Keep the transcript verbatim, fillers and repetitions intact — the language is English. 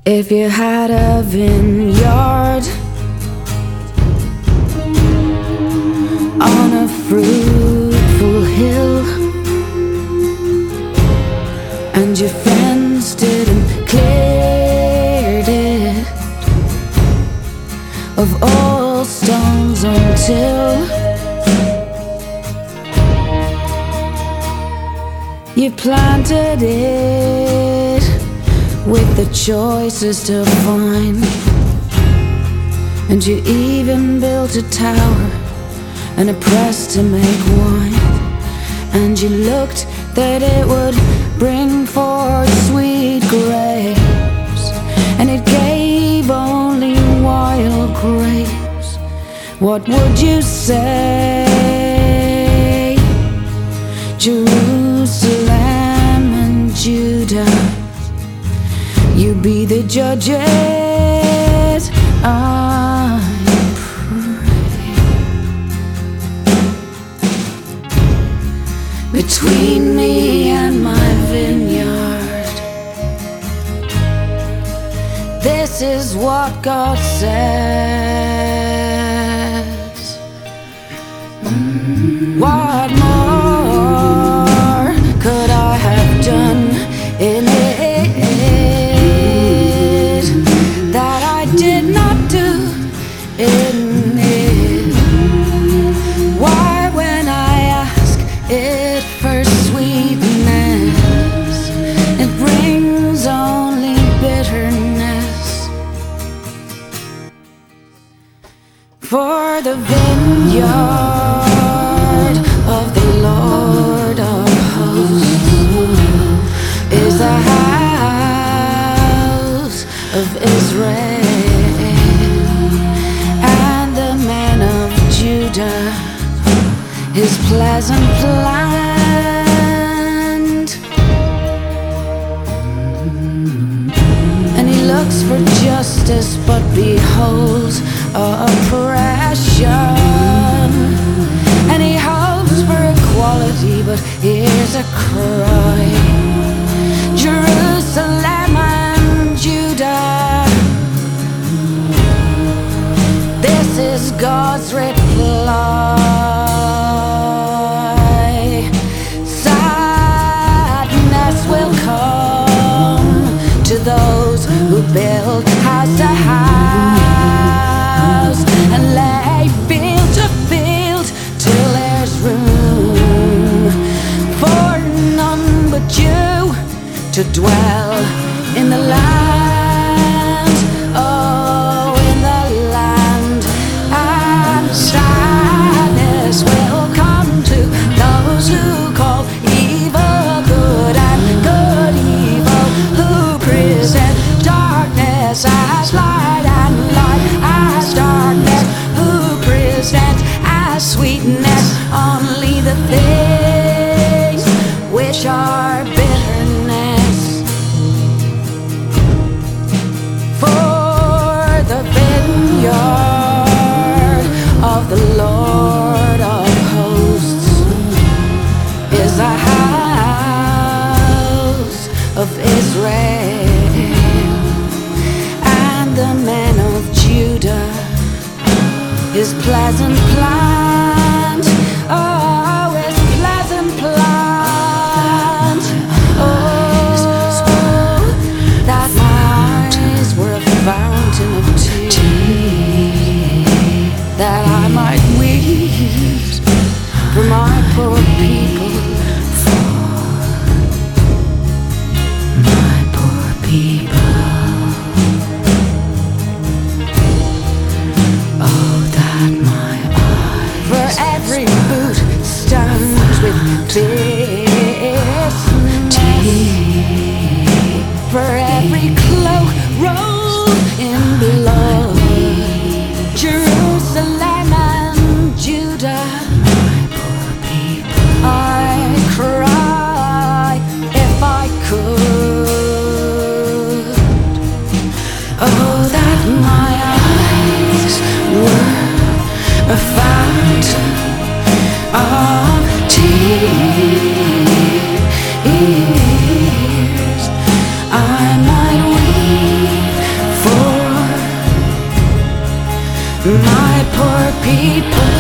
If you had a vineyard on a fruitful hill, and you fenced it and cleared it of all stones until you planted it with the choices to find, and you even built a tower and a press to make wine, and you looked that it would bring forth sweet grapes, and it gave only wild grapes. What would you say, Jerusalem and Judah? You be the judges, I pray. Between me and my vineyard, this is what God says. Mm. What more could I have done in it that I did not do in it? Why, when I ask it for sweetness, it brings only bitterness? For the vineyard of the Lord of hosts is the house of Israel, and the man of Judah, his pleasant land. And he looks for justice, but beholds oppression. And he hopes for equality, but hears a cry. Jerusalem and Judah, this is God's reply. Sadness will come to those who build house to house and lay field to field till there's room for none but you to dwell in the land, oh, in the land. And sadness will come to those who call evil good and good evil, who present darkness as light and light as darkness, who present as sweetness only the things which are bitterness. For the vineyard of the Lord of hosts is the house of Israel, and the man of Judah, his pleasant plant, oh, his pleasant plant. Oh, that my eyes were a fountain of tears, that I might weep for my poor people, for my poor people. Oh, that my eyes, for every boot stands with bitterness, for every cloak rolled in blood. Jerusalem and Judah, my poor people, I cry if I could. Oh, that my eyes were a fountain of tears, I might weep people